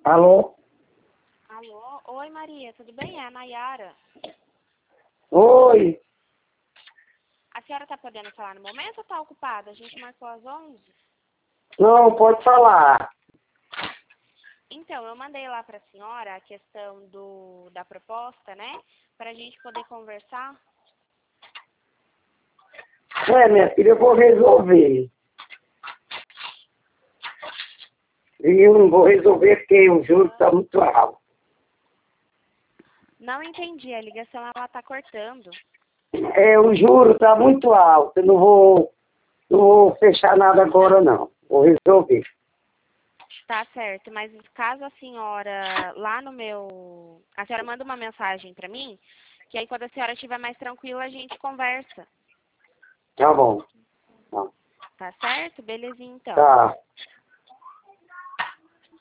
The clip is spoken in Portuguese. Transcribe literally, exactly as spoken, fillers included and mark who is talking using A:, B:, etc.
A: Alô?
B: Alô? Oi, Maria, tudo bem? É a Nayara.
A: Oi.
B: A senhora tá podendo falar no momento ou tá ocupada? A gente marcou às onze.
A: Não, pode falar.
B: Então, eu mandei lá pra senhora a questão do, da proposta, né? Pra gente poder conversar.
A: É, minha filha, eu vou resolver. E eu não vou resolver porque o juro está muito alto.
B: Não entendi, a ligação ela tá cortando.
A: É, o juro está muito alto. Eu não vou, não vou fechar nada agora, não. Vou resolver.
B: Tá certo, mas caso a senhora, lá no meu... A senhora manda uma mensagem pra mim, que aí quando a senhora estiver mais tranquila, a gente conversa.
A: Tá bom. Tá.
B: Tá certo? Belezinha, então.
A: Tá.